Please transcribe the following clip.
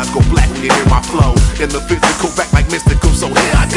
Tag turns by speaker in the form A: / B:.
A: eyes go black when you hear my flow. In the physical, back like mystical, so here I